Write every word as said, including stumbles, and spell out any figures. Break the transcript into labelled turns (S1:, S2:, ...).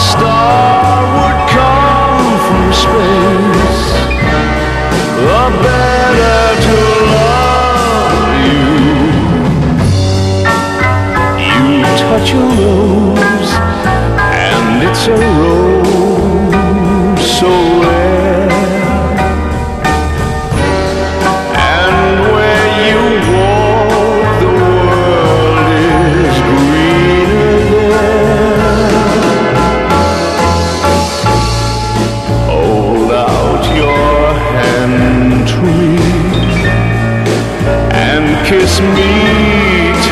S1: star would come from space, the better to love you. You touch a rose, and it's a rose so rare. And where you walk, the world is greener there. Hold out your hand to me and kiss me